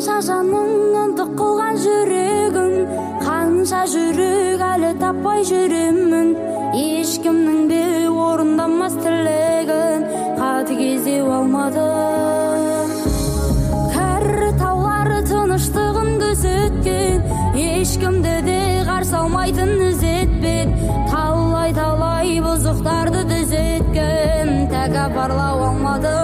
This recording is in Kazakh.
қанша жаның ынтық қылған жүрегің, қанша жүрек әлі таппай жүремін. Ешкімнің де орындамас тілегін қатыгездеу алмадым. Кәрі таулары тыныштығын күзеткен, ешкімді де қарсы алмайтын ізетпен. Талай бұзықтарды түзеткен, тәкаппарлау алмадым.